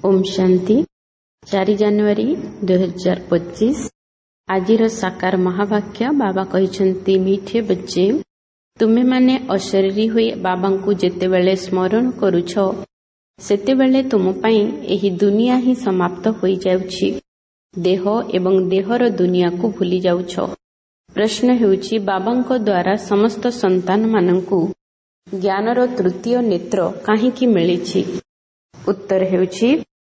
ओम शांति 4 ଜାନୁଆରୀ 2025। ଆଜିର ସାକାର ମହାବାକ୍ୟ ବାବା କହିଛନ୍ତି, ମିଠେ ବଚ୍ଚେ, ତୁମେ ମାନେ ଅଶରୀରୀ ହୋଇ ବାବାଙ୍କୁ ଯେତେବେଳେ ସ୍ମରଣ କରୁଛ ସେତେବେଳେ ତୁମ ପାଇଁ ଏହି ଦୁନିଆ ହିଁ ସମାପ୍ତ ହୋଇଯାଉଛି। ଦେହ ଏବଂ ଦେହର ଦୁନିଆକୁ ଭୁଲି ଯାଉଛ। ପ୍ରଶ୍ନ ହେଉଛି, ବାବାଙ୍କ ଦ୍ୱାରା ସମସ୍ତ ସନ୍ତାନମାନଙ୍କୁ ଜ୍ଞାନର ତୃତୀୟ ନେତ୍ର କାହିଁକି ମିଳିଛି? ଉତ୍ତର ହେଉଛି,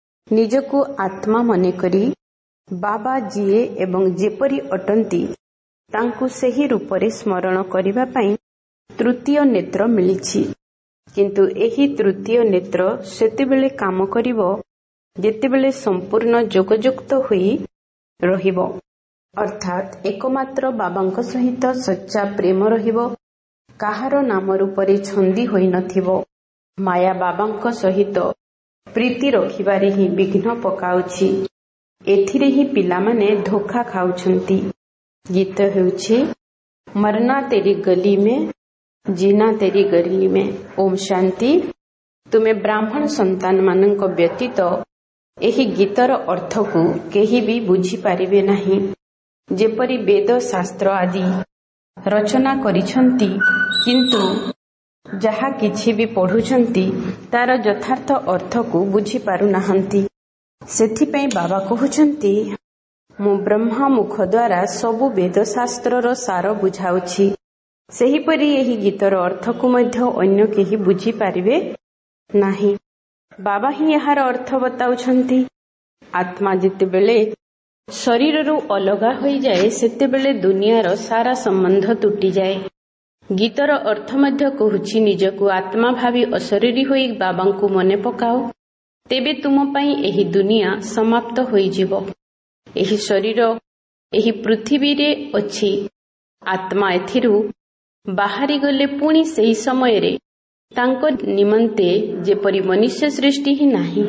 ନିଜକୁ ଆତ୍ମା ମନେକରି ବାବା ଯିଏ ଏବଂ ଯେପରି ଅଟନ୍ତି ତାଙ୍କୁ ସେହି ରୂପରେ ସ୍ମରଣ କରିବା ପାଇଁ ତୃତୀୟ ନେତ୍ର ମିଳିଛି। କିନ୍ତୁ ଏହି ତୃତୀୟ ନେତ୍ର ସେତେବେଳେ କାମ କରିବ ଯେତେବେଳେ ସମ୍ପୂର୍ଣ୍ଣ ଯୋଗଯୁକ୍ତ ହୋଇ ରହିବ, ଅର୍ଥାତ୍ ଏକମାତ୍ର ବାବାଙ୍କ ସହିତ ସଚ୍ଚା ପ୍ରେମ ରହିବ। କାହାର ନାମ ରୂପରେ ଛନ୍ଦି ହୋଇନଥିବ। ମାୟା ବାବାଙ୍କ ସହିତ ପ୍ରୀତି ରଖିବାରେ ହିଁ ବିଘ୍ନ ପକାଉଛି। ଏଥିରେ ହିଁ ପିଲାମାନେ ଧୋକା ଖାଉଛନ୍ତି। ଗୀତ ହେଉଛି, ମରନା ତେରି ଗଲି ମେ, ଜିନା ତେରି ଗଲି ମେ। ଓମ୍ ଶାନ୍ତି। ତୁମେ ବ୍ରାହ୍ମଣ ସନ୍ତାନମାନଙ୍କ ବ୍ୟତୀତ ଏହି ଗୀତର ଅର୍ଥକୁ କେହି ବି ବୁଝିପାରିବେ ନାହିଁ। ଯେପରି ବେଦ ଶାସ୍ତ୍ର ଆଦି ରଚନା କରିଛନ୍ତି, କିନ୍ତୁ ଯାହା କିଛି ବି ପଢୁଛନ୍ତି ତାର ଯଥାର୍ଥ ଅର୍ଥକୁ ବୁଝିପାରୁନାହାନ୍ତି। ସେଥିପାଇଁ ବାବା କହୁଛନ୍ତି, ମୁଁ ବ୍ରହ୍ମା ମୁଖ ଦ୍ୱାରା ସବୁ ବେଦ ଶାସ୍ତ୍ରର ସାର ବୁଝାଉଛି। ସେହିପରି ଏହି ଗୀତର ଅର୍ଥକୁ ମଧ୍ୟ ଅନ୍ୟ କେହି ବୁଝିପାରିବେ ନାହିଁ। ବାବା ହିଁ ଏହାର ଅର୍ଥ ବତାଉଛନ୍ତି। ଆତ୍ମା ଯେତେବେଳେ ଶରୀରରୁ ଅଲଗା ହୋଇଯାଏ ସେତେବେଳେ ଦୁନିଆର ସାରା ସମ୍ବନ୍ଧ ତୁଟିଯାଏ। ଗୀତର ଅର୍ଥ ମଧ୍ୟ କହୁଛି, ନିଜକୁ ଆତ୍ମା ଭାବି ଅଶରୀରୀ ହୋଇ ବାବାଙ୍କୁ ମନେ ପକାଅ, ତେବେ ତୁମ ପାଇଁ ଏହି ଦୁନିଆ ସମାପ୍ତ ହୋଇଯିବ। ଏହି ଶରୀର ଏହି ପୃଥିବୀରେ ଅଛି। ଆତ୍ମା ଏଥିରୁ ବାହାରିଗଲେ ପୁଣି ସେହି ସମୟରେ ତାଙ୍କ ନିମନ୍ତେ ଯେପରି ମନୁଷ୍ୟ ସୃଷ୍ଟି ହିଁ ନାହିଁ।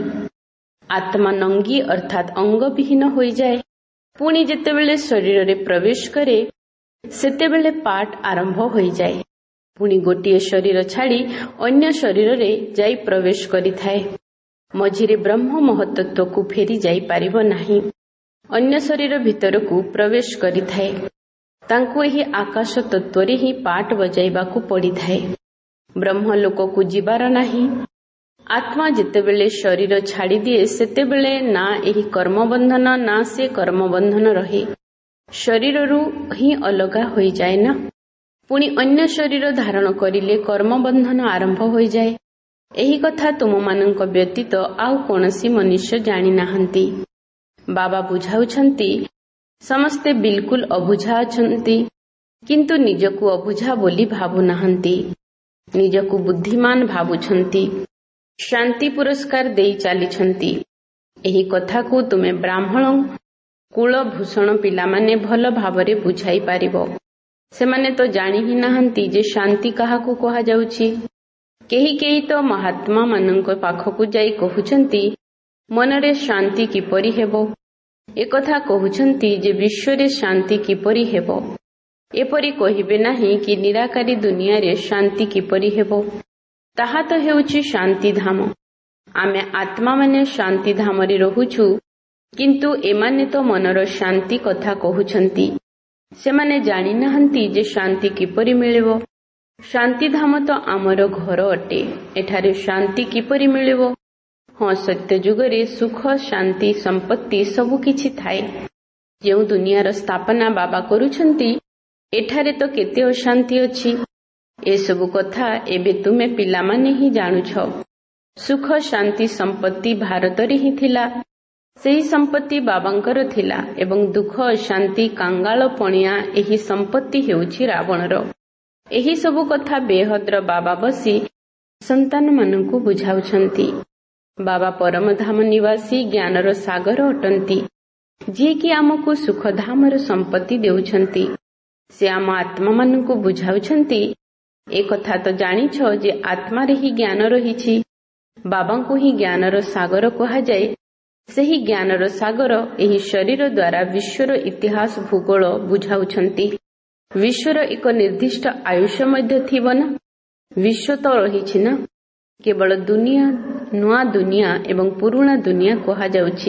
ଆତ୍ମା ନଙ୍ଗୀ ଅର୍ଥାତ୍ ଅଙ୍ଗବିହୀନ ହୋଇଯାଏ। ପୁଣି ଯେତେବେଳେ ଶରୀରରେ ପ୍ରବେଶ କରେ ସେତେବେଳେ ପାଠ ଆରମ୍ଭ ହୋଇଯାଏ। ପୁଣି ଗୋଟିଏ ଶରୀର ଛାଡ଼ି ଅନ୍ୟ ଶରୀରରେ ଯାଇ ପ୍ରବେଶ କରିଥାଏ। ମଝିରେ ବ୍ରହ୍ମ ମହତ୍ତତ୍ୱକୁ ଫେରି ଯାଇପାରିବ ନାହିଁ। ଅନ୍ୟ ଶରୀର ଭିତରକୁ ପ୍ରବେଶ କରିଥାଏ। ତାଙ୍କୁ ଏହି ଆକାଶ ତତ୍ତ୍ୱରେ ହିଁ ପାଠ ବଜାଇବାକୁ ପଡ଼ିଥାଏ। ବ୍ରହ୍ମ ଲୋକକୁ ଯିବାର ନାହିଁ। ଆତ୍ମା ଯେତେବେଳେ ଶରୀର ଛାଡ଼ିଦିଏ ସେତେବେଳେ ନା ଏହି କର୍ମବନ୍ଧନ ନା ସେ କର୍ମବନ୍ଧନ ରହେ। ଶରୀରରୁ ହିଁ ଅଲଗା ହୋଇଯାଏ ନା। ପୁଣି ଅନ୍ୟ ଶରୀର ଧାରଣ କରିଲେ କର୍ମବନ୍ଧନ ଆରମ୍ଭ ହୋଇଯାଏ। ଏହି କଥା ତୁମମାନଙ୍କ ବ୍ୟତୀତ ଆଉ କୌଣସି ମନୁଷ୍ୟ ଜାଣିନାହାନ୍ତି। ବାବା ବୁଝାଉଛନ୍ତି, ସମସ୍ତେ ବିଲକୁଲ ଅବୁଝା ଅଛନ୍ତି, କିନ୍ତୁ ନିଜକୁ ଅବୁଝା ବୋଲି ଭାବୁନାହାନ୍ତି। ନିଜକୁ ବୁଦ୍ଧିମାନ ଭାବୁଛନ୍ତି। ଶାନ୍ତି ପୁରସ୍କାର ଦେଇ ଚାଲିଛନ୍ତି। ଏହି କଥାକୁ ତୁମେ ବ୍ରାହ୍ମଣ କୁଳଭୂଷଣ ପିଲାମାନେ ଭଲ ଭାବରେ ବୁଝାଇ ପାରିବ। ସେମାନେ ତ ଜାଣି ହିଁ ନାହାନ୍ତି ଯେ ଶାନ୍ତି କାହାକୁ କୁହାଯାଉଛି। କେହି କେହି ତ ମହାତ୍ମା ମାନଙ୍କ ପାଖକୁ ଯାଇ କହୁଛନ୍ତି, ମନରେ ଶାନ୍ତି କିପରି ହେବ? ଏକଥା କହୁଛନ୍ତି ଯେ ବିଶ୍ୱରେ ଶାନ୍ତି କିପରି ହେବ। ଏପରି କହିବେ ନାହିଁ କି ନିରାକାରୀ ଦୁନିଆରେ ଶାନ୍ତି କିପରି ହେବ। ତାହା ତ ହେଉଛି ଶାନ୍ତିଧାମ। ଆମେ ଆତ୍ମାମାନେ ଶାନ୍ତିଧାମରେ ରହୁଛୁ, କିନ୍ତୁ ଏମାନେ ତ ମନର ଶାନ୍ତି କଥା କହୁଛନ୍ତି। ସେମାନେ ଜାଣିନାହାନ୍ତି ଯେ ଶାନ୍ତି କିପରି ମିଳିବ। ଶାନ୍ତିଧାମ ତ ଆମର ଘର ଅଟେ। ଏଠାରେ ଶାନ୍ତି କିପରି ମିଳିବ? ହଁ, ସତ୍ୟ ଯୁଗରେ ସୁଖ, ଶାନ୍ତି, ସମ୍ପତ୍ତି ସବୁ କିଛି ଥାଏ। ଯେଉଁ ଦୁନିଆର ସ୍ଥାପନା ବାବା କରୁଛନ୍ତି, ଏଠାରେ ତ କେତେ ଅଶାନ୍ତି ଅଛି। ଏସବୁ କଥା ଏବେ ତୁମେ ପିଲାମାନେ ହିଁ ଜାଣୁଛ। ସୁଖ, ଶାନ୍ତି, ସମ୍ପତ୍ତି ଭାରତରେ ହିଁ ଥିଲା। ସେହି ସମ୍ପତ୍ତି ବାବାଙ୍କର ଥିଲା ଏବଂ ଦୁଃଖ, ଅଶାନ୍ତି, କାଙ୍ଗାଳ ପଣିଆ ଏହି ସମ୍ପତ୍ତି ହେଉଛି ରାବଣର। ଏହି ସବୁ କଥା ବେହଦ୍ର ବାବା ବସି ସନ୍ତାନମାନଙ୍କୁ ବୁଝାଉଛନ୍ତି। ବାବା ପରମଧାମ ନିବାସୀ ଜ୍ଞାନର ସାଗର ଅଟନ୍ତି, ଯିଏକି ଆମକୁ ସୁଖଧାମର ସମ୍ପତ୍ତି ଦେଉଛନ୍ତି। ସେ ଆମ ଆତ୍ମାମାନଙ୍କୁ ବୁଝାଉଛନ୍ତି, ଏକଥା ତ ଜାଣିଛ ଯେ ଆତ୍ମାରେ ହିଁ ଜ୍ଞାନ ରହିଛି। ବାବାଙ୍କୁ ହିଁ ଜ୍ଞାନର ସାଗର କୁହାଯାଏ। ସେହି ଜ୍ଞାନର ସାଗର ଏହି ଶରୀର ଦ୍ୱାରା ବିଶ୍ୱର ଇତିହାସ ଭୂଗୋଳ ବୁଝାଉଛନ୍ତି। ବିଶ୍ୱର ଏକ ନିର୍ଦ୍ଦିଷ୍ଟ ଆୟୁଷ ମଧ୍ୟ ଥିବ ନା। ବିଶ୍ୱ ତ ରହିଛି ନା। କେବଳ ଦୁନିଆ ନୂଆ ଦୁନିଆ ଏବଂ ପୁରୁଣା ଦୁନିଆ କୁହାଯାଉଛି।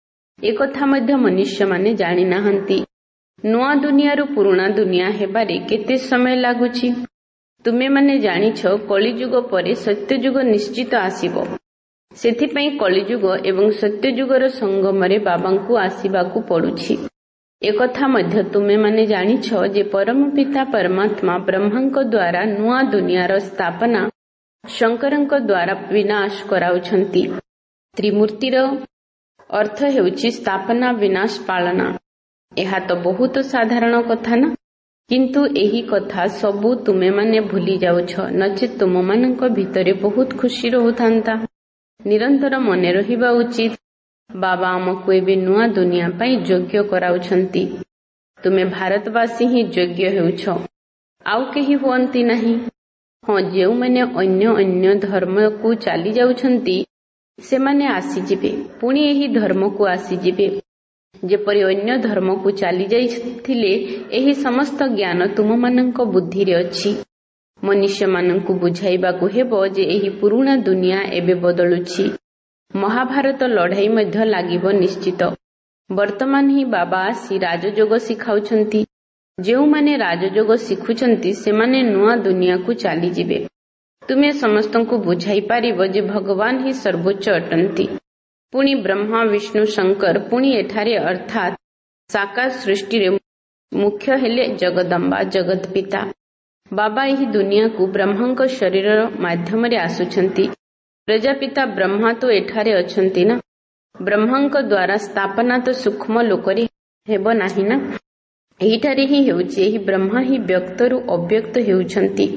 ଏକଥା ମଧ୍ୟ ମନୁଷ୍ୟମାନେ ଜାଣିନାହାନ୍ତି। ନୂଆ ଦୁନିଆରୁ ପୁରୁଣା ଦୁନିଆ ହେବାରେ କେତେ ସମୟ ଲାଗୁଛି? ତୁମେମାନେ ଜାଣିଛ କଳିଯୁଗ ପରେ ସତ୍ୟଯୁଗ ନିଶ୍ଚିତ ଆସିବ। ସେଥିପାଇଁ କଳିଯୁଗ ଏବଂ ସତ୍ୟଯୁଗର ସଙ୍ଗମରେ ବାବାଙ୍କୁ ଆସିବାକୁ ପଡୁଛି। ଏକଥା ମଧ୍ୟ ତୁମେମାନେ ଜାଣିଛ ଯେ ପରମ ପିତା ପରମାତ୍ମା ବ୍ରହ୍ମାଙ୍କ ଦ୍ୱାରା ନୂଆ ଦୁନିଆର ସ୍ଥାପନା ଶଙ୍କରଙ୍କ ଦ୍ୱାରା ବିନାଶ କରାଉଛନ୍ତି। ତ୍ରିମୂର୍ତ୍ତିର ଅର୍ଥ ହେଉଛି ସ୍ଥାପନା, ବିନାଶ, ପାଳନା। ଏହା ତ ବହୁତ ସାଧାରଣ କଥା ନା? କିନ୍ତୁ ଏହି କଥା ସବୁ ତୁମେମାନେ ଭୁଲି ଯାଉଛ, ନଚେତ୍ ତୁମମାନଙ୍କ ଭିତରେ ବହୁତ ଖୁସି ରହୁଥାନ୍ତା। ନିରନ୍ତର ମନେ ରହିବା ଉଚିତ, ବାବା ଆମକୁ ଏବେ ନୂଆ ଦୁନିଆ ପାଇଁ ଯୋଗ୍ୟ କରାଉଛନ୍ତି। ତୁମେ ଭାରତବାସୀ ହିଁ ଯୋଗ୍ୟ ହେଉଛ, ଆଉ କେହି ହୁଅନ୍ତି ନାହିଁ। ହଁ, ଯେଉଁମାନେ ଅନ୍ୟ ଧର୍ମକୁ ଚାଲି ଯାଉଛନ୍ତି ସେମାନେ ଆସିଯିବେ, ପୁଣି ଏହି ଧର୍ମକୁ ଆସିଯିବେ। ଯେପରି ଅନ୍ୟ ଧର୍ମକୁ ଚାଲି ଯାଇଥିଲେ, ଏହି ସମସ୍ତ ଜ୍ଞାନ ତୁମମାନଙ୍କ ବୁଦ୍ଧିରେ ଅଛି। ମନୁଷ୍ୟମାନଙ୍କୁ ବୁଝାଇବାକୁ ହେବ ଯେ ଏହି ପୁରୁଣା ଦୁନିଆ ଏବେ ବଦଳୁଛି। ମହାଭାରତ ଲଢ଼ାଇ ମଧ୍ୟ ଲାଗିବ ନିଶ୍ଚିତ। ବର୍ତ୍ତମାନ ହିଁ ବାବା ଆସି ରାଜଯୋଗ ଶିଖାଉଛନ୍ତି। ଯେଉଁମାନେ ରାଜଯୋଗ ଶିଖୁଛନ୍ତି ସେମାନେ ନୂଆ ଦୁନିଆକୁ ଚାଲିଯିବେ। ତୁମେ ସମସ୍ତଙ୍କୁ ବୁଝାଇ ପାରିବ ଯେ ଭଗବାନ ହିଁ ସର୍ବୋଚ୍ଚ ଅଟନ୍ତି। ପୁଣି ବ୍ରହ୍ମା, ବିଷ୍ଣୁ, ଶଙ୍କର ପୁଣି ଏଠାରେ ଅର୍ଥାତ୍ ସାକାର ସୃଷ୍ଟିରେ ମୁଖ୍ୟ ହେଲେ ଜଗଦମ୍ବା, ଜଗତ ପିତା। ବାବା ଏହି ଦୁନିଆକୁ ବ୍ରହ୍ମାଙ୍କ ଶରୀର ମାଧ୍ୟମରେ ଆସୁଛନ୍ତି। ପ୍ରଜାପିତା ବ୍ରହ୍ମା ତ ଏଠାରେ ଅଛନ୍ତି ନା। ବ୍ରହ୍ମାଙ୍କ ଦ୍ୱାରା ସ୍ଥାପନା ତ ସୂକ୍ଷ୍ମ ଲୋକରେ ହେବ ନାହିଁ ନା, ଏହିଠାରେ ହିଁ ହେଉଛି। ଏହି ବ୍ରହ୍ମା ହିଁ ବ୍ୟକ୍ତରୁ ଅବ୍ୟକ୍ତ ହେଉଛନ୍ତି।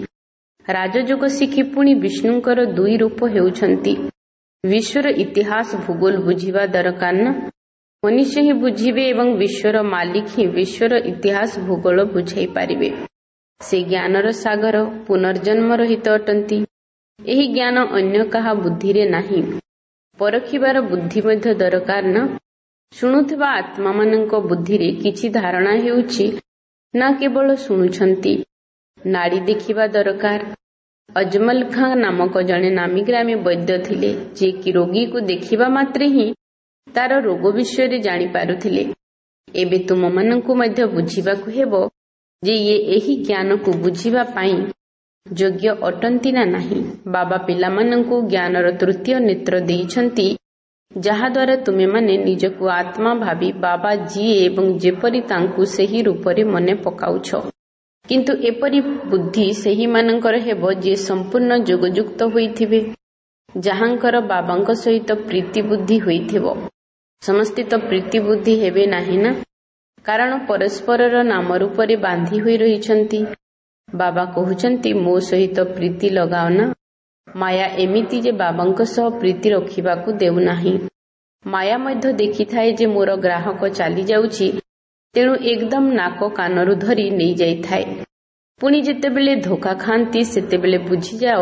ରାଜଯୋଗ ଶିଖି ପୁଣି ବିଷ୍ଣୁଙ୍କର ଦୁଇ ରୂପ ହେଉଛନ୍ତି। ବିଶ୍ୱର ଇତିହାସ ଭୂଗୋଳ ବୁଝିବା ଦରକାର ନା। ମନୁଷ୍ୟ ହିଁ ବୁଝିବେ ଏବଂ ବିଶ୍ୱର ମାଲିକ ହିଁ ବିଶ୍ୱର ଇତିହାସ ଭୂଗୋଳ ବୁଝାଇ ପାରିବେ। ସେ ଜ୍ଞାନର ସାଗର, ପୁନର୍ଜନ୍ମ ରହିତ ଅଟନ୍ତି। ଏହି ଜ୍ଞାନ ଅନ୍ୟ କାହା ବୁଦ୍ଧିରେ ନାହିଁ। ପରଖିବାର ବୁଦ୍ଧି ମଧ୍ୟ ଦରକାର ନା। ଶୁଣୁଥିବା ଆତ୍ମାମାନଙ୍କ ବୁଦ୍ଧିରେ କିଛି ଧାରଣା ହେଉଛି ନା କେବଳ ଶୁଣୁଛନ୍ତି? ନାଡ଼ି ଦେଖିବା ଦରକାର। ଅଜମଲ ଖାଁ ନାମକ ଜଣେ ନାମୀଗ୍ରାମୀ ବୈଦ୍ୟ ଥିଲେ, ଯିଏକି ରୋଗୀକୁ ଦେଖିବା ମାତ୍ରେ ହିଁ ତାର ରୋଗ ବିଷୟରେ ଜାଣିପାରୁଥିଲେ। ଏବେ ତୁମମାନଙ୍କୁ ମଧ୍ୟ ବୁଝିବାକୁ ହେବ ଯେ ଇଏ ଏହି ଜ୍ଞାନକୁ ବୁଝିବା ପାଇଁ ଯୋଗ୍ୟ ଅଟନ୍ତି ନା ନାହିଁ। ବାବା ପିଲାମାନଙ୍କୁ ଜ୍ଞାନର ତୃତୀୟ ନେତ୍ର ଦେଇଛନ୍ତି, ଯାହାଦ୍ୱାରା ତୁମେମାନେ ନିଜକୁ ଆତ୍ମା ଭାବି ବାବା ଯିଏ ଏବଂ ଯେପରି ତାଙ୍କୁ ସେହି ରୂପରେ ମନେ ପକାଉଛ। କିନ୍ତୁ ଏପରି ବୁଦ୍ଧି ସେହିମାନଙ୍କର ହେବ ଯିଏ ସମ୍ପୂର୍ଣ୍ଣ ଯୋଗଯୁକ୍ତ ହୋଇଥିବେ, ଯାହାଙ୍କର ବାବାଙ୍କ ସହିତ ପ୍ରୀତି ବୁଦ୍ଧି ହୋଇଥିବ। ସମସ୍ତେ ତ ପ୍ରୀତି ବୁଦ୍ଧି ହେବେ ନାହିଁ ନା, କାରଣ ପରସ୍ପରର ନାମ ରୂପରେ ବାନ୍ଧି ହୋଇ ରହିଛନ୍ତି। ବାବା କହୁଛନ୍ତି ମୋ ସହିତ ପ୍ରୀତି ଲଗାଅ ନା। ମାୟା ଏମିତି ଯେ ବାବାଙ୍କ ସହ ପ୍ରୀତି ରଖିବାକୁ ଦେଉନାହିଁ। ମାୟା ମଧ୍ୟ ଦେଖିଥାଏ ଯେ ମୋର ଗ୍ରାହକ ଚାଲି ଯାଉଛି, ତେଣୁ ଏକଦମ ନାକ କାନରୁ ଧରି ନେଇଯାଇଥାଏ। ପୁଣି ଯେତେବେଳେ ଧୋକା ଖାଆନ୍ତି ସେତେବେଳେ ବୁଝିଯାଅ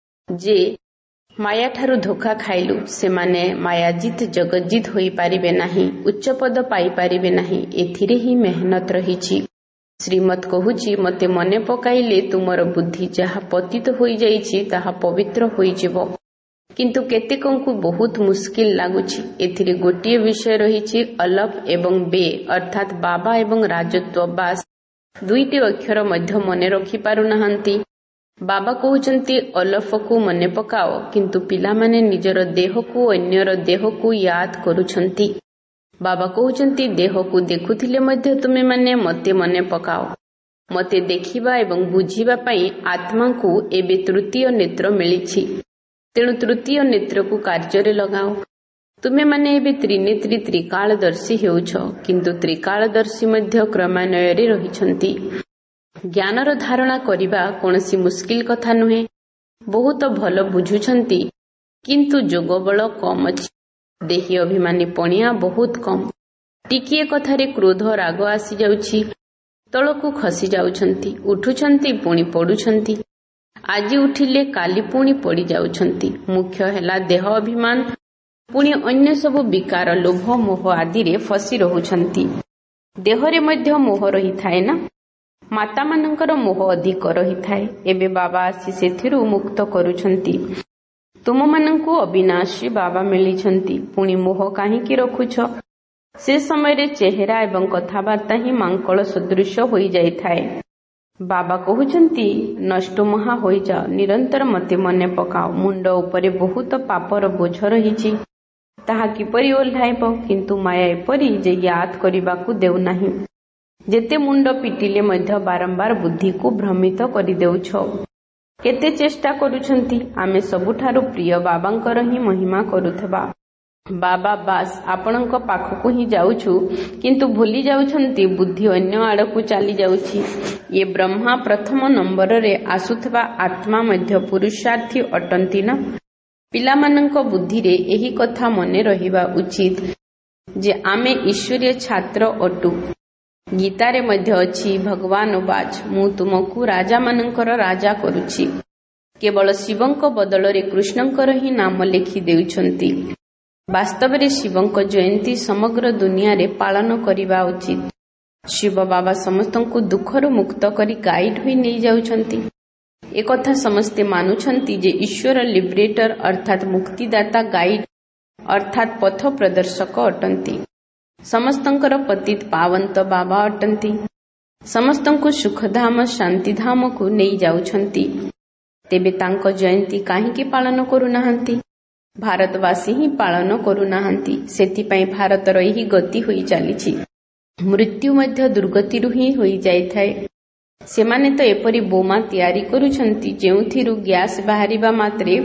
ଯେ ମାୟାଠାରୁ ଧୋକା ଖାଇଲୁ। ସେମାନେ ମାୟାଜିତ ଜଗଜିତ ହୋଇପାରିବେ ନାହିଁ, ଉଚ୍ଚପଦ ପାଇପାରିବେ ନାହିଁ। ଏଥିରେ ହିଁ ମେହନତ ରହିଛି। ଶ୍ରୀମତ୍ କହୁଛି ମୋତେ ମନେ ପକାଇଲେ ତୁମର ବୁଦ୍ଧି ଯାହା ପତିତ ହୋଇଯାଇଛି ତାହା ପବିତ୍ର ହୋଇଯିବ। କିନ୍ତୁ କେତେକଙ୍କୁ ବହୁତ ମୁସ୍କିଲ ଲାଗୁଛି। ଏଥିରେ ଗୋଟିଏ ବିଷୟ ରହିଛି, ଅଲଫ ଏବଂ ବେ ଅର୍ଥାତ୍ ବାବା ଏବଂ ରାଜତ୍ୱ। ବାସ୍ ଦୁଇଟି ଅକ୍ଷର ମଧ୍ୟ ମନେ ରଖିପାରୁନାହାନ୍ତି। ବାବା କହୁଛନ୍ତି ଅଲଫକୁ ମନେ ପକାଅ, କିନ୍ତୁ ପିଲାମାନେ ନିଜର ଦେହକୁ ଅନ୍ୟର ଦେହକୁ ୟାଦ କରୁଛନ୍ତି। ବାବା କହୁଛନ୍ତି ଦେହକୁ ଦେଖୁଥିଲେ ମଧ୍ୟ ତୁମେମାନେ ମୋତେ ମନେ ପକାଅ। ମୋତେ ଦେଖିବା ଏବଂ ବୁଝିବା ପାଇଁ ଆତ୍ମାକୁ ଏବେ ତୃତୀୟ ନେତ୍ର ମିଳିଛି। ତେଣୁ ତୃତୀୟ ନେତ୍ରକୁ କାର୍ଯ୍ୟରେ ଲଗାଅ। ତୁମେମାନେ ଏବେ ତ୍ରିନେତ୍ରୀ ତ୍ରିକାଳଦର୍ଶୀ ହେଉଛ, କିନ୍ତୁ ତ୍ରିକାଳଦର୍ଶୀ ମଧ୍ୟ କ୍ରମାନ୍ୱୟରେ ରହିଛନ୍ତି। ଜ୍ଞାନର ଧାରଣା କରିବା କୌଣସି ମୁସ୍କିଲ କଥା ନୁହେଁ। ବହୁତ ଭଲ ବୁଝୁଛନ୍ତି, କିନ୍ତୁ ଯୋଗବଳ କମ୍ ଅଛି। ଦେହୀ ଅଭିମାନୀ ପଣିଆ ବହୁତ କମ୍। ଟିକିଏ କଥାରେ କ୍ରୋଧ ରାଗ ଆସିଯାଉଛି, ତଳକୁ ଖସି ଯାଉଛନ୍ତି, ଉଠୁଛନ୍ତି ପୁଣି ପଡୁଛନ୍ତି। ଆଜି ଉଠିଲେ କାଲି ପୁଣି ପଡ଼ି ଯାଉଛନ୍ତି। ମୁଖ୍ୟ ହେଲା ଦେହ ଅଭିମାନ, ପୁଣି ଅନ୍ୟ ସବୁ ବିକାର, ଲୋଭ, ମୋହ ଆଦିରେ ଫସି ରହୁଛନ୍ତି। ଦେହରେ ମଧ୍ୟ ମୋହ ରହିଥାଏ ନା। ମାତାମାନଙ୍କର ମୋହ ଅଧିକ ରହିଥାଏ। ଏବେ ବାବା ଆସି ସେଥିରୁ ମୁକ୍ତ କରୁଛନ୍ତି। ତୁମମାନଙ୍କୁ ଅବିନାଶୀ ବାବା ମିଳିଛନ୍ତି, ପୁଣି ମୋହ କାହିଁକି ରଖୁଛ? ସେ ସମୟରେ ଚେହେରା ଏବଂ କଥାବାର୍ତ୍ତା ହିଁ ମାଙ୍କଳ ସଦୃଶ ହୋଇଯାଇଥାଏ। ବାବା କହୁଛନ୍ତି, ନଷ୍ଟ ମହା ହୋଇଯାଅ, ନିରନ୍ତର ମୋତେ ମନେ ପକାଅ। ମୁଣ୍ଡ ଉପରେ ବହୁତ ପାପର ବୋଝ ରହିଛି, ତାହା କିପରି ଓହ୍ଲାଇବ? କିନ୍ତୁ ମାୟା ଏପରି ଯେ ୟାଦ କରିବାକୁ ଦେଉନାହିଁ। ଯେତେ ମୁଣ୍ଡ ପିଟିଲେ ମଧ୍ୟ ବାରମ୍ବାର ବୁଦ୍ଧିକୁ ଭ୍ରମିତ କରିଦେଉଛ। କେତେ ଚେଷ୍ଟା କରୁଛନ୍ତି? ଆମେ ସବୁଠାରୁ ପ୍ରିୟ ବାବାଙ୍କର ହିଁ ମହିମା କରୁଥିବା। ବାବା, ବାସ୍ ଆପଣଙ୍କ ପାଖକୁ ହିଁ ଯାଉଛୁ, କିନ୍ତୁ ଭୁଲି ଯାଉଛନ୍ତି ବୁଦ୍ଧି ଅନ୍ୟ ଆଡ଼କୁ ଚାଲି ଯାଉଛି। ଇଏ ବ୍ରହ୍ମା ପ୍ରଥମ ନମ୍ବରରେ ଆସୁଥିବା ଆତ୍ମା ମଧ୍ୟ ପୁରୁଷାର୍ଥୀ ଅଟନ୍ତି ନା? ପିଲାମାନଙ୍କ ବୁଦ୍ଧିରେ ଏହି କଥା ମନେ ରହିବା ଉଚିତ ଯେ ଆମେ ଈଶ୍ୱରୀୟ ଛାତ୍ର ଅଟୁ। ଗୀତାରେ ମଧ୍ୟ ଅଛି, ଭଗବାନ ଉବାଚ, ମୁଁ ତୁମକୁ ରାଜାମାନଙ୍କର ରାଜା କରୁଛି। କେବଳ ଶିବଙ୍କ ବଦଳରେ କୃଷ୍ଣଙ୍କର ହିଁ ନାମ ଲେଖି ଦେଉଛନ୍ତି। ବାସ୍ତବରେ ଶିବଙ୍କ ଜୟନ୍ତୀ ସମଗ୍ର ଦୁନିଆରେ ପାଳନ କରିବା ଉଚିତ। ଶିବ ବାବା ସମସ୍ତଙ୍କୁ ଦୁଃଖରୁ ମୁକ୍ତ କରି ଗାଇଡ୍ ହୋଇ ନେଇଯାଉଛନ୍ତି। ଏକଥା ସମସ୍ତେ ମାନୁଛନ୍ତି ଯେ ଈଶ୍ୱର ଲିବରେଟର ଅର୍ଥାତ୍ ମୁକ୍ତିଦାତା, ଗାଇଡ୍ ଅର୍ଥାତ୍ ପଥ ପ୍ରଦର୍ଶକ ଅଟନ୍ତି। ସମସ୍ତଙ୍କର ପତିତ ପାବନ୍ତ ବାବା ଅଟନ୍ତି। ସମସ୍ତଙ୍କୁ ସୁଖଧାମ ଶାନ୍ତିଧାମକୁ ନେଇ ଯାଉଛନ୍ତି। ତେବେ ତାଙ୍କ ଜୟନ୍ତୀ କାହିଁକି ପାଳନ କରୁନାହାନ୍ତି? ଭାରତବାସୀ ହିଁ ପାଳନ କରୁନାହାନ୍ତି। ସେଥିପାଇଁ ଭାରତର ଏହି ଗତି ହୋଇ ଚାଲିଛି। ମୃତ୍ୟୁ ମଧ୍ୟ ଦୁର୍ଗତିରୁ ହିଁ ହୋଇଯାଇଥାଏ। ସେମାନେ ତ ଏପରି ବୋମା ତିଆରି କରୁଛନ୍ତି ଯେଉଁଥିରୁ ଗ୍ୟାସ୍ ବାହାରିବା ମାତ୍ରେ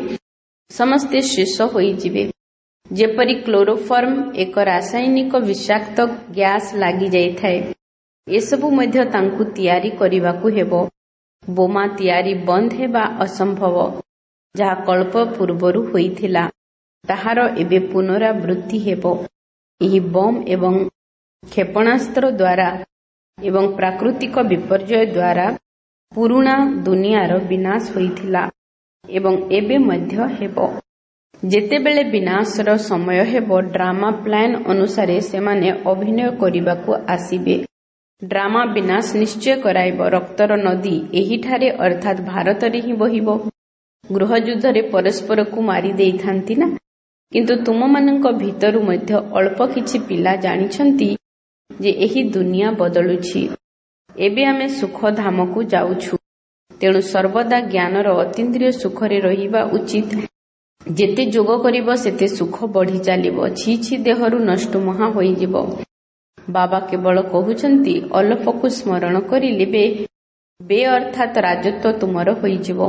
ସମସ୍ତେ ଶେଷ ହୋଇଯିବେ। ଯେପରି କ୍ଲୋରୋଫର୍ମ ଏକ ରାସାୟନିକ ବିଷାକ୍ତ ଗ୍ୟାସ୍ ଲାଗିଯାଇଥାଏ। ଏସବୁ ମଧ୍ୟ ତାଙ୍କୁ ତିଆରି କରିବାକୁ ହେବ। ବୋମା ତିଆରି ବନ୍ଦ ହେବା ଅସମ୍ଭବ। ଯାହା କଳ୍ପ ପୂର୍ବରୁ ହୋଇଥିଲା ତାହାର ଏବେ ପୁନରାବୃତ୍ତି ହେବ। ଏହି ବମ୍ ଏବଂ କ୍ଷେପଣାସ୍ତ୍ର ଦ୍ୱାରା ଏବଂ ପ୍ରାକୃତିକ ବିପର୍ଯ୍ୟୟ ଦ୍ୱାରା ପୁରୁଣା ଦୁନିଆର ବିନାଶ ହୋଇଥିଲା ଏବଂ ଏବେ ମଧ୍ୟ ହେବ। ଯେତେବେଳେ ବିନାଶର ସମୟ ହେବ, ଡ୍ରାମା ପ୍ଲାନ୍ ଅନୁସାରେ ସେମାନେ ଅଭିନୟ କରିବାକୁ ଆସିବେ। ଡ୍ରାମା ବିନାଶ ନିଶ୍ଚୟ କରାଇବ। ରକ୍ତର ନଦୀ ଏହିଠାରେ ଅର୍ଥାତ୍ ଭାରତରେ ହିଁ ବହିବ। ଗୃହଯୁଦ୍ଧରେ ପରସ୍ପରକୁ ମାରି ଦେଇଥାନ୍ତି ନା? କିନ୍ତୁ ତୁମମାନଙ୍କ ଭିତରୁ ମଧ୍ୟ ଅଳ୍ପ କିଛି ପିଲା ଜାଣିଛନ୍ତି ଯେ ଏହି ଦୁନିଆ ବଦଳୁଛି। ଏବେ ଆମେ ସୁଖ ଧାମକୁ ଯାଉଛୁ। ତେଣୁ ସର୍ବଦା ଜ୍ଞାନର ଅତୀନ୍ଦ୍ରିୟ ସୁଖରେ ରହିବା ଉଚିତ। ଯେତେ ଯୋଗ କରିବ ସେତେ ସୁଖ ବଢ଼ି ଚାଲିବ। ଛି ଛି ଦେହରୁ ନଷ୍ଟ ମହା ହୋଇଯିବ। ବାବା କେବଳ କହୁଛନ୍ତି, ଅଲଫକୁ ସ୍ମରଣ କରିଲେ ବେ ଅର୍ଥାତ୍ ରାଜତ୍ୱ ତୁମର ହୋଇଯିବ।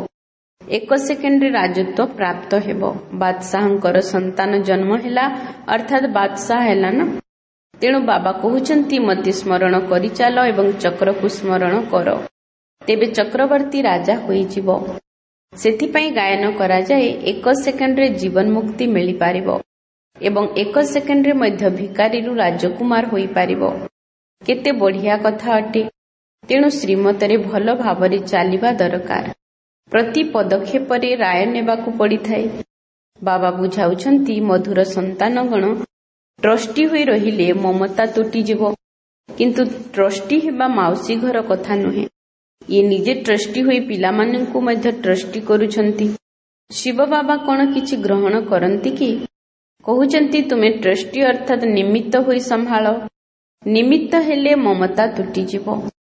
1 ସେକେଣ୍ଡରେ ରାଜତ୍ୱ ପ୍ରାପ୍ତ ହେବ। ବାଦଶାହଙ୍କର ସନ୍ତାନ ଜନ୍ମ ହେଲା ଅର୍ଥାତ୍ ବାଦଶାହ ହେଲା ନା? ତେଣୁ ବାବା କହୁଛନ୍ତି, ମୋତେ ସ୍ମରଣ କରିଚାଲ ଏବଂ ଚକ୍ରକୁ ସ୍ମରଣ କର, ତେବେ ଚକ୍ରବର୍ତ୍ତୀ ରାଜା ହୋଇଯିବ। ସେଥିପାଇଁ ଗାୟନ କରାଯାଏ, 1 ସେକେଣ୍ଡରେ ଜୀବନ ମୁକ୍ତି ମିଳିପାରିବ ଏବଂ 1 ସେକେଣ୍ଡରେ ମଧ୍ୟ ଭିକାରୀରୁ ରାଜକୁମାର ହୋଇପାରିବ। କେତେ ବଢ଼ିଆ କଥା ଅଟେ। ତେଣୁ ଶ୍ରୀମତରେ ଭଲ ଭାବରେ ଚାଲିବା ଦରକାର। ପ୍ରତି ପଦକ୍ଷେପରେ ରାୟ ନେବାକୁ ପଡ଼ିଥାଏ। ବାବା ବୁଝାଉଛନ୍ତି, ମଧୁର ସନ୍ତାନଗଣ, ଟ୍ରଷ୍ଟି ହୋଇ ରହିଲେ ମମତା ତୁଟିଯିବ। କିନ୍ତୁ ଟ୍ରଷ୍ଟି ହେବା ମାଉସୀ ଘର କଥା ନୁହେଁ। ଇଏ ନିଜେ ଟ୍ରଷ୍ଟି ହୋଇ ପିଲାମାନଙ୍କୁ ମଧ୍ୟ ଟ୍ରଷ୍ଟି କରୁଛନ୍ତି। ଶିବ ବାବା କ'ଣ କିଛି ଗ୍ରହଣ କରନ୍ତି କି? କହୁଛନ୍ତି, ତୁମେ ଟ୍ରଷ୍ଟି ଅର୍ଥାତ୍ ନିମିତ୍ତ ହୋଇ ସମ୍ଭାଳ। ନିମିତ୍ତ ହେଲେ ମମତା ତୁଟିଯିବ।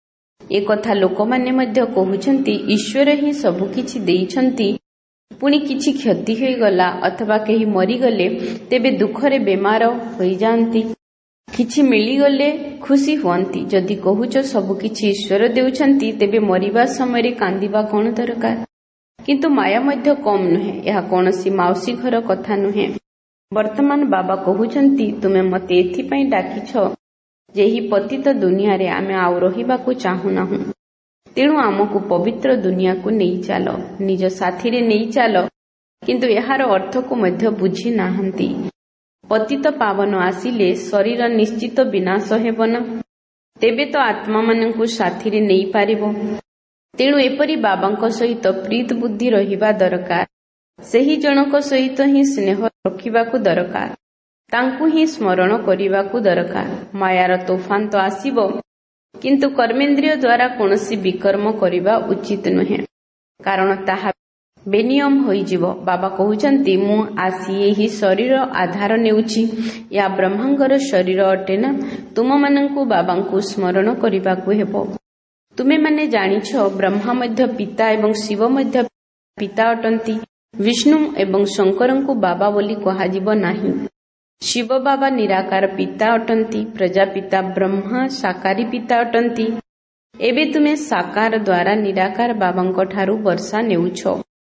ଏକଥା ଲୋକମାନେ ମଧ୍ୟ କହୁଛନ୍ତି, ଈଶ୍ୱର ହିଁ ସବୁକିଛି ଦେଇଛନ୍ତି, ପୁଣି କିଛି କ୍ଷତି ହୋଇଗଲା ଅଥବା କେହି ମରିଗଲେ ତେବେ ଦୁଃଖରେ ବେମାର ହୋଇଯାଆନ୍ତି। କିଛି ମିଳିଗଲେ ଖୁସି ହୁଅନ୍ତି। ଯଦି କହୁଛ ସବୁକିଛି ଈଶ୍ୱର ଦେଉଛନ୍ତି, ତେବେ ମରିବା ସମୟରେ କାନ୍ଦିବା କ'ଣ ଦରକାର? କିନ୍ତୁ ମାୟା ମଧ୍ୟ କମ୍ ନୁହେଁ। ଏହା କୌଣସି ମାଉସୀ ଘର କଥା ନୁହେଁ। ବର୍ତ୍ତମାନ ବାବା କହୁଛନ୍ତି, ତୁମେ ମୋତେ ଏଥିପାଇଁ ଡାକିଛ ଯେ ଏହି ପତିତ ଦୁନିଆରେ ଆମେ ଆଉ ରହିବାକୁ ଚାହୁଁନାହୁଁ। ତେଣୁ ଆମକୁ ପବିତ୍ର ଦୁନିଆକୁ ନେଇ ଚାଲ, ନିଜ ସାଥିରେ ନେଇ ଚାଲ। କିନ୍ତୁ ଏହାର ଅର୍ଥକୁ ମଧ୍ୟ ବୁଝି ନାହାନ୍ତି। ପତିତ ପାବନ ଆସିଲେ ଶରୀର ନିଶ୍ଚିତ ବିନାଶ ହେବ ନା? ତେବେ ତ ଆତ୍ମାମାନଙ୍କୁ ସାଥିରେ ନେଇପାରିବ। ତେଣୁ ଏପରି ବାବାଙ୍କ ସହିତ ପ୍ରୀତ ବୁଦ୍ଧି ରହିବା ଦରକାର। ସେହି ଜଣଙ୍କ ସହିତ ହିଁ ସ୍ନେହ ରଖିବାକୁ ଦରକାର। ତାଙ୍କୁ ହିଁ ସ୍ମରଣ କରିବାକୁ ଦରକାର। ମାୟାର ତୋଫାନ ତ ଆସିବ, କିନ୍ତୁ କର୍ମେନ୍ଦ୍ରିୟ ଦ୍ୱାରା କୌଣସି ବିକର୍ମ କରିବା ଉଚିତ ନୁହେଁ, କାରଣ ତାହା ବେନିୟମ ହୋଇଯିବ। ବାବା କହୁଛନ୍ତି ମୁଁ ଆସି ଏହି ଶରୀର ଆଧାର ନେଉଛି। ଏହା ବ୍ରହ୍ମାଙ୍କର ଶରୀର ଅଟେ ନା। ତୁମମାନଙ୍କୁ ବାବାଙ୍କୁ ସ୍ମରଣ କରିବାକୁ ହେବ। ତୁମେମାନେ ଜାଣିଛ ବ୍ରହ୍ମା ମଧ୍ୟ ପିତା ଏବଂ ଶିବ ମଧ୍ୟ ପିତା ଅଟନ୍ତି। ବିଷ୍ଣୁ ଏବଂ ଶଙ୍କରଙ୍କୁ ବାବା ବୋଲି କୁହାଯିବ ନାହିଁ। ଶିବ ବାବା ନିରାକାର ପିତା ଅଟନ୍ତି। ପ୍ରଜାପିତା ବ୍ରହ୍ମା ସାକାରୀ ପିତା ଅଟନ୍ତି। ଏବେ ତୁମେ ସାକାର ଦ୍ୱାରା ନିରାକାର ବାବାଙ୍କ ଠାରୁ ବର୍ଷା ନେଉଛ।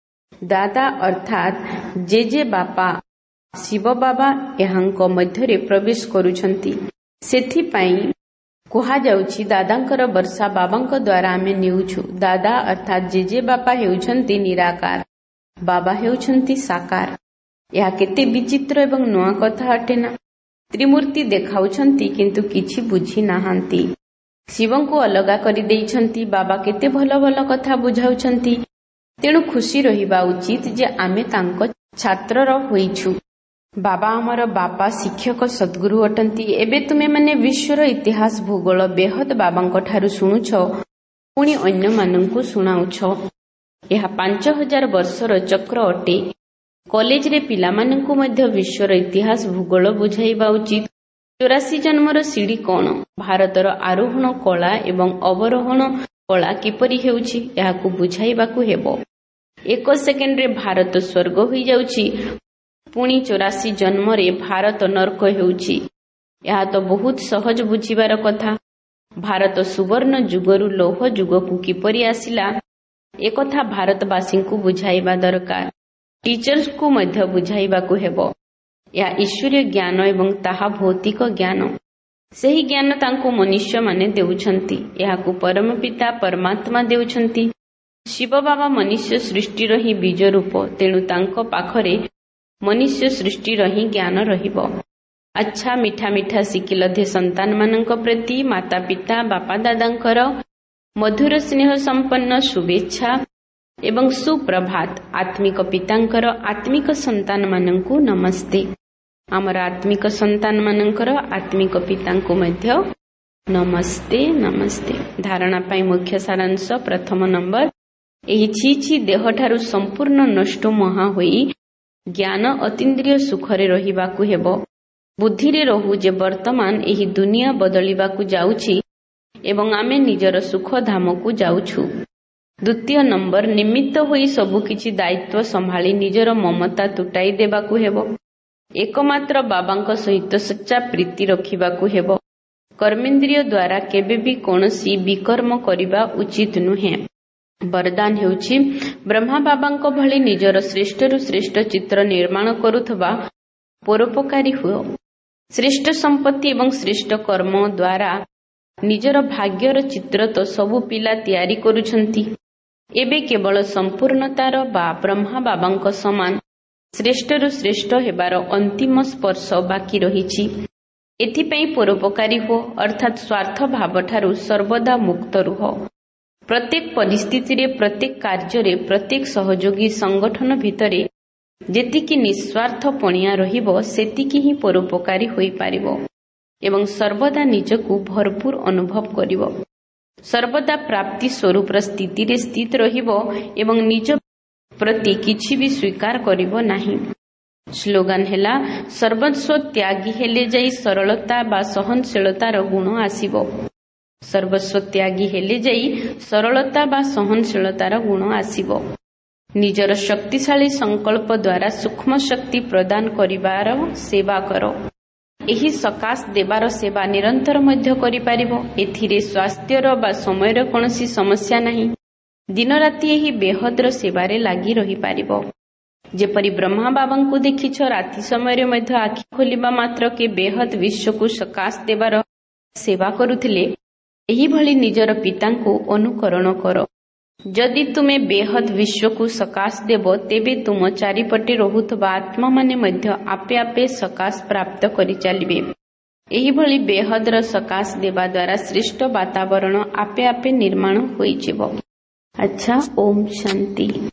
ଦାଦା ଅର୍ଥାତ୍ ଜେଜେ ବାପା ଶିବ ବାବା ଏହାଙ୍କ ମଧ୍ୟରେ ପ୍ରବେଶ କରୁଛନ୍ତି। ସେଥିପାଇଁ କୁହାଯାଉଛି ଦାଦାଙ୍କର ବର୍ଷା ବାବାଙ୍କ ଦ୍ୱାରା ଆମେ ନେଉଛୁ। ଦାଦା ଅର୍ଥାତ୍ ଜେଜେ ବାପା ହେଉଛନ୍ତି ନିରାକାର, ବାବା ହେଉଛନ୍ତି ସାକାର। ଏହା କେତେ ବିଚିତ୍ର ଏବଂ ନୂଆ କଥା ଅଟେ ନା। ତ୍ରିମୂର୍ତ୍ତି ଦେଖାଉଛନ୍ତି କିନ୍ତୁ କିଛି ବୁଝି ନାହାନ୍ତି। ଶିବଙ୍କୁ ଅଲଗା କରିଦେଇଛନ୍ତି। ବାବା କେତେ ଭଲ ଭଲ କଥା ବୁଝାଉଛନ୍ତି। ତେଣୁ ଖୁସି ରହିବା ଉଚିତ ଯେ ଆମେ ତାଙ୍କ ଛାତ୍ରର ହୋଇଛୁ। ବାବା ଆମର ବାପା ଶିକ୍ଷକ ସଦ୍ଗୁରୁ ଅଟନ୍ତି। ଏବେ ତୁମେମାନେ ବିଶ୍ୱର ଇତିହାସ ଭୂଗୋଳ ବେହଦ ବାବାଙ୍କ ଠାରୁ ଶୁଣୁଛ, ପୁଣି ଅନ୍ୟମାନଙ୍କୁ ଶୁଣାଉଛ। ଏହା 5000 ବର୍ଷର ଚକ୍ର ଅଟେ। କଲେଜରେ ପିଲାମାନଙ୍କୁ ମଧ୍ୟ ବିଶ୍ୱର ଇତିହାସ ଭୂଗୋଳ ବୁଝାଇବା ଉଚିତ। 84 ଜନ୍ମର ସିଡ଼ି କ'ଣ? ଭାରତର ଆରୋହଣ କଳା ଏବଂ ଅବରୋହଣ କଳା କିପରି ହେଉଛି ଏହାକୁ ବୁଝାଇବାକୁ ହେବ। 1 ସେକେଣ୍ଡରେ ଭାରତ ସ୍ୱର୍ଗ ହୋଇଯାଉଛି, ପୁଣି 84 ଜନ୍ମରେ ଭାରତ ନର୍କ ହେଉଛି। ଏହା ତ ବହୁତ ସହଜ ବୁଝିବାର କଥା। ଭାରତ ସୁବର୍ଣ୍ଣ ଯୁଗରୁ ଲୌହ ଯୁଗକୁ କିପରି ଆସିଲା ଏକଥା ଭାରତବାସୀଙ୍କୁ ବୁଝାଇବା ଦରକାର। ଟିଚର୍ସଙ୍କୁ ମଧ୍ୟ ବୁଝାଇବାକୁ ହେବ। ଏହା ଈଶ୍ୱରୀୟ ଜ୍ଞାନ ଏବଂ ତାହା ଭୌତିକ ଜ୍ଞାନ। ସେହି ଜ୍ଞାନ ତାଙ୍କୁ ମନୁଷ୍ୟମାନେ ଦେଉଛନ୍ତି। ଏହାକୁ ପରମ ପିତା ପରମାତ୍ମା ଦେଉଛନ୍ତି। ଶିବ ବାବା ମନୁଷ୍ୟ ସୃଷ୍ଟିର ହିଁ ବୀଜ ରୂପ। ତେଣୁ ତାଙ୍କ ପାଖରେ ମନୁଷ୍ୟ ସୃଷ୍ଟିର ହିଁ ଜ୍ଞାନ ରହିବ। ଆଚ୍ଛା, ମିଠା ମିଠା ଶିକିଲଧେ ସନ୍ତାନମାନଙ୍କ ପ୍ରତି ମାତା ପିତା ବାପା ଦାଦାଙ୍କର ମଧୁର ସ୍ନେହ ସମ୍ପନ୍ନ ଶୁଭେଚ୍ଛା ଏବଂ ସୁପ୍ରଭାତ। ଆତ୍ମିକ ପିତାଙ୍କର ଆତ୍ମିକ ସନ୍ତାନମାନଙ୍କୁ ନମସ୍ତେ। ଆମର ଆତ୍ମିକ ସନ୍ତାନମାନଙ୍କର ଆତ୍ମିକ ପିତାଙ୍କୁ ମଧ୍ୟ ନମସ୍ତେ ନମସ୍ତେ। ଧାରଣା ପାଇଁ ମୁଖ୍ୟ ସାରାଂଶ। ପ୍ରଥମ ନମ୍ବର, ଏହି ଛି ଛି ଦେହଠାରୁ ସମ୍ପୂର୍ଣ୍ଣ ନଷ୍ଟ ମହା ହୋଇ ଜ୍ଞାନ ଅତୀନ୍ଦ୍ରିୟ ସୁଖରେ ରହିବାକୁ ହେବ। ବୁଦ୍ଧିରେ ରହୁ ଯେ ବର୍ତ୍ତମାନ ଏହି ଦୁନିଆ ବଦଳିବାକୁ ଯାଉଛି ଏବଂ ଆମେ ନିଜର ସୁଖ ଧାମକୁ ଯାଉଛୁ। ଦ୍ୱିତୀୟ ନମ୍ବର, ନିମିତ୍ତ ହୋଇ ସବୁକିଛି ଦାୟିତ୍ୱ ସମ୍ଭାଳି ନିଜର ମମତା ତୁଟାଇ ଦେବାକୁ ହେବ। ଏକମାତ୍ର ବାବାଙ୍କ ସହିତ ସଚ୍ଚା ପ୍ରୀତି ରଖିବାକୁ ହେବ। କର୍ମେନ୍ଦ୍ରିୟ ଦ୍ୱାରା କେବେ ବି କୌଣସି ବିକର୍ମ କରିବା ଉଚିତ ନୁହେଁ। ବରଦାନ ହେଉଛି ବ୍ରହ୍ମା ବାବାଙ୍କ ଭଳି ନିଜର ଶ୍ରେଷ୍ଠରୁ ଶ୍ରେଷ୍ଠ ଚିତ୍ର ନିର୍ମାଣ କରୁଥିବା ପରୋପକାରୀ ହୁଅ। ଶ୍ରେଷ୍ଠ ସମ୍ପତ୍ତି ଏବଂ ଶ୍ରେଷ୍ଠ କର୍ମ ଦ୍ୱାରା ନିଜର ଭାଗ୍ୟର ଚିତ୍ର ତ ସବୁ ପିଲା ତିଆରି କରୁଛନ୍ତି। ଏବେ କେବଳ ସମ୍ପୂର୍ଣ୍ଣତାର ବା ବ୍ରହ୍ମା ବାବାଙ୍କ ସମାନ ଶ୍ରେଷ୍ଠରୁ ଶ୍ରେଷ୍ଠ ହେବାର ଅନ୍ତିମ ସ୍ପର୍ଶ ବାକି ରହିଛି। ଏଥିପାଇଁ ପରୋପକାରୀ ହୁଅ, ଅର୍ଥାତ୍ ସ୍ୱାର୍ଥ ଭାବଠାରୁ ସର୍ବଦା ମୁକ୍ତ ରୁହ। ପ୍ରତ୍ୟେକ ପରିସ୍ଥିତିରେ, ପ୍ରତ୍ୟେକ କାର୍ଯ୍ୟରେ, ପ୍ରତ୍ୟେକ ସହଯୋଗୀ ସଂଗଠନ ଭିତରେ ଯେତିକି ନିଃସ୍ୱାର୍ଥପଣିଆ ରହିବ ସେତିକି ହିଁ ପରୋପକାରୀ ହୋଇପାରିବ ଏବଂ ସର୍ବଦା ନିଜକୁ ଭରପୁର ଅନୁଭବ କରିବ। ସର୍ବଦା ପ୍ରାପ୍ତି ସ୍ୱରୂପର ସ୍ଥିତିରେ ସ୍ଥିତ ରହିବ ଏବଂ ନିଜ ପ୍ରତି କିଛି ବି ସ୍ୱୀକାର କରିବ ନାହିଁ। ସ୍ଲୋଗାନ ହେଲା, ସର୍ବସ୍ୱ ତ୍ୟାଗୀ ହେଲେ ଯାଇ ସରଳତା ବା ସହନଶୀଳତାର ଗୁଣ ଆସିବ। ସର୍ବସ୍ୱ ତ୍ୟାଗୀ ହେଲେ ଯାଇ ସରଳତା ବା ସହନଶୀଳତାର ଗୁଣ ଆସିବ। ନିଜର ଶକ୍ତିଶାଳୀ ସଂକଳ୍ପ ଦ୍ୱାରା ସୂକ୍ଷ୍ମ ଶକ୍ତି ପ୍ରଦାନ କରିବାର ସେବା କର। ଏହି ସକାଶ ଦେବାର ସେବା ନିରନ୍ତର ମଧ୍ୟ କରିପାରିବ। ଏଥିରେ ସ୍ୱାସ୍ଥ୍ୟର ବା ସମୟର କୌଣସି ସମସ୍ୟା ନାହିଁ। ଦିନରାତି ଏହି ବେହଦର ସେବାରେ ଲାଗି ରହିପାରିବ। ଯେପରି ବ୍ରହ୍ମା ବାବାଙ୍କୁ ଦେଖିଛ, ରାତି ସମୟରେ ମଧ୍ୟ ଆଖି ଖୋଲିବା ମାତ୍ରକେ ବେହଦ ବିଶ୍ୱକୁ ସକାଶ ଦେବାର ସେବା କରୁଥିଲେ, ଏହିଭଳି ନିଜର ପିତାଙ୍କୁ ଅନୁକରଣ କର। ଯଦି ତୁମେ ବେହଦ ବିଶ୍ୱକୁ ସକାଶ ଦେବ, ତେବେ ତୁମ ଚାରିପଟେ ରହୁଥିବା ଆତ୍ମାମାନେ ମଧ୍ୟ ଆପେ ଆପେ ସକାଶ ପ୍ରାପ୍ତ କରି ଚାଲିବେ। ଏହିଭଳି ବେହଦର ସକାଶ ଦେବା ଦ୍ୱାରା ଶ୍ରେଷ୍ଠ ବାତାବରଣ ଆପେ ଆପେ ନିର୍ମାଣ ହୋଇଯିବ। ଆଚ୍ଛା, ଓମ୍ ଶାନ୍ତି।